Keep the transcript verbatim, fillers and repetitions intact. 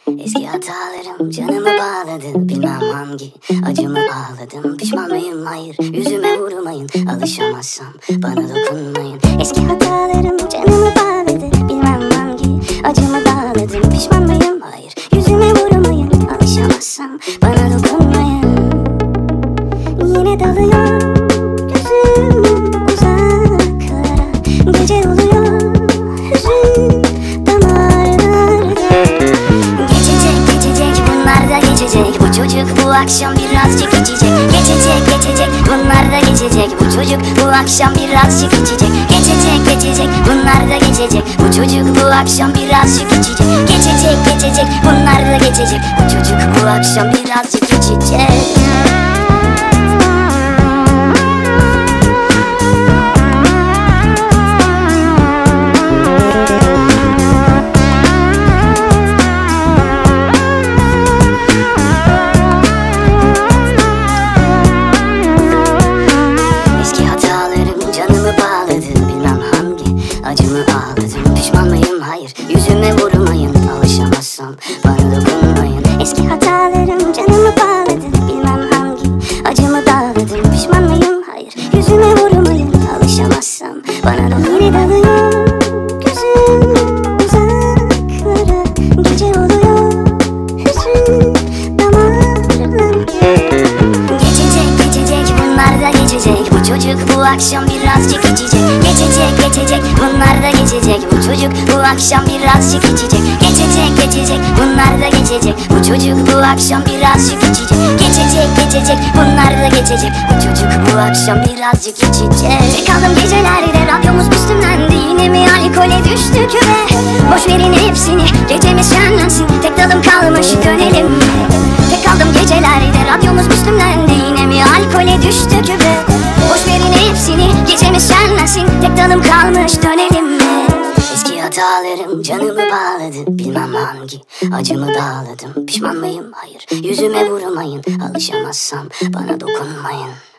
Eski hatalarım canımı bağladı, bilmem hangi acımı ağladım. Pişman mıyım? Hayır, yüzüme vurmayın. Alışamazsam bana dokunmayın. Eski hatalarım canımı bağladı, bilmem hangi acımı bağladım. Pişman mıyım? Hayır, yüzüme vurmayın. Alışamazsam bana dokunmayın. Yine dalıyor gözüm uzaklara, gece oluyor hüzün damarlarda. Geçecek geçecek bunlar da geçecek, bu çocuk bu akşam birazcık içecek. Geçecek geçecek bunlar da geçecek, bu çocuk bu akşam birazcık içecek. Geçecek geçecek bunlar da geçecek, bu çocuk bu akşam birazcık içecek. Geçecek geçecek bunlar da geçecek, bu çocuk bu akşam birazcık içecek. Acımı ağladım, pişman mıyım? Hayır, yüzüme vurmayın. Alışamazsam bana dokunmayın. Eski hatalarım canımı bağladı, bilmem hangi acımı dağladım. Pişman mıyım? Hayır, yüzüme vurmayın. Alışamazsam bana dokunmayın. Yine dalıyor gözüm uzaklara, gece oluyor hüzün damarlarda. Geçecek geçecek bunlar da geçecek, bu çocuk bu akşam birazcık içecek. Geçecek geçecek bunlar da geçecek, bu çocuk bu akşam birazcık içecek. Geçecek geçecek bunlar da geçecek, bu çocuk bu akşam birazcık içecek. Geçecek geçecek bunlar da geçecek, bu çocuk bu akşam birazcık içecek. Tek kaldım gecelerde, radyomuz üstümlendi, yine mi alkole düştük ve boş verin hepsini, gecemiz şenlensin. Tek tadım kalmış, dönelim mi? Tek kaldım gecelerde, radyomuz üstümlendi, yine mi alkole düştük ve boş verin hepsini, gecemiz şenlensin. Tek tadım kalmış, dönelim mi? Eski hatalarım canımı bağladı, bilmem hangi acımı dağladım. Pişman mıyım? Hayır, yüzüme vurmayın. Alışamazsam bana dokunmayın.